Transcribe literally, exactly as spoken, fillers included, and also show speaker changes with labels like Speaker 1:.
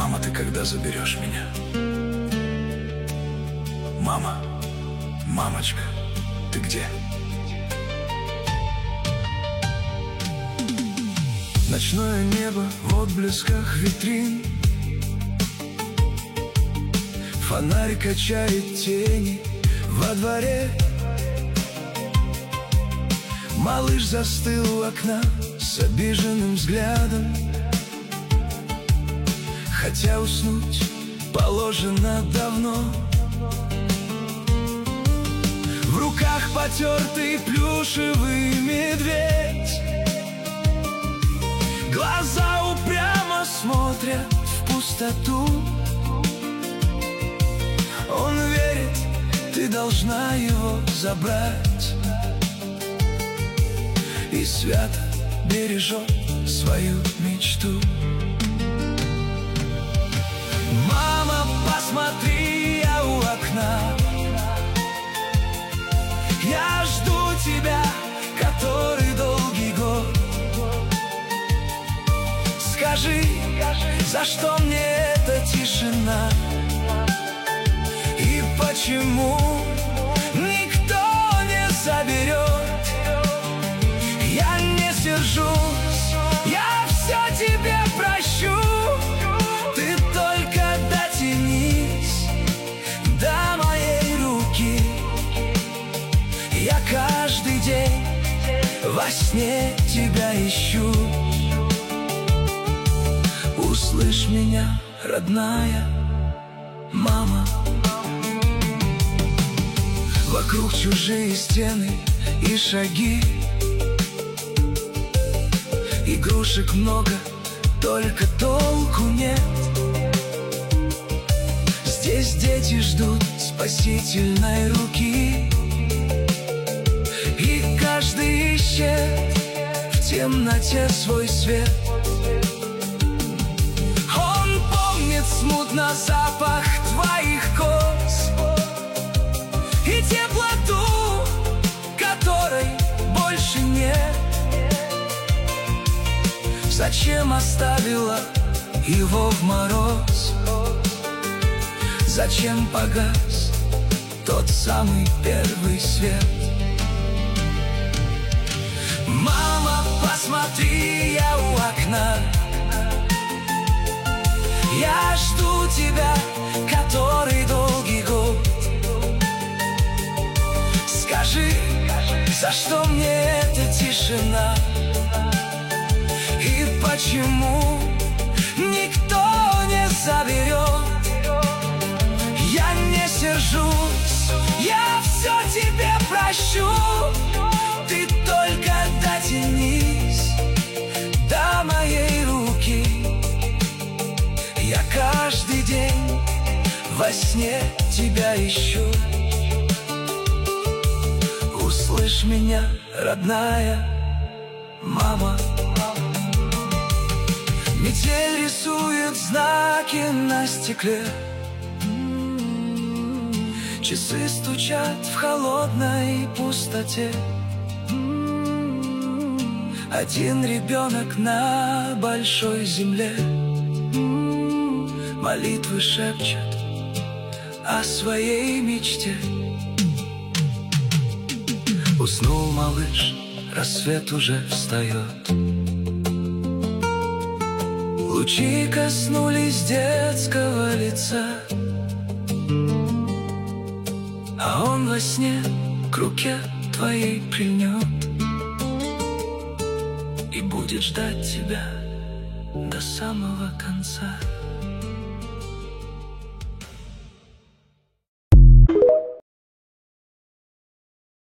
Speaker 1: Мама, ты когда заберешь меня? Мама, мамочка, ты где? Ночное небо в отблесках витрин, фонарь качает тени во дворе. Малыш застыл у окна с обиженным взглядом, хотя уснуть положено давно. В руках потертый плюшевый медведь, глаза упрямо смотрят в пустоту. Он верит, ты должна его забрать, и свято бережет свою мечту. Мама, посмотри, я у окна, я жду тебя, который долгий год. Скажи, за что мне эта тишина? И почему никто не заберет? Я не сержусь, я все тебе прощу. Ты только дотянись до моей руки. Я каждый день во сне тебя ищу. Услышь меня, родная мама. Вокруг чужие стены и шаги, игрушек много, только толку нет. Здесь дети ждут спасительной руки, и каждый ищет в темноте свой свет. Он помнит смутно запах твоих коз и теплоту, которой больше нет. Зачем оставила его в мороз? Зачем погас тот самый первый свет? Мама, посмотри, я у окна, я жду тебя, который долгий год. Скажи, за что мне эта тишина? И почему никто не заберет? Я не сержусь, я все тебе прощу. Ты только дотянись до моей руки. Я каждый день во сне тебя ищу. Услышь меня, родная мама. Метель рисует знаки на стекле, часы стучат в холодной пустоте. Один ребенок на большой земле молитвы шепчет о своей мечте. Уснул малыш, рассвет уже встает. Лучи коснулись детского лица, а он во сне к руке твоей прильнет и будет ждать тебя до самого конца.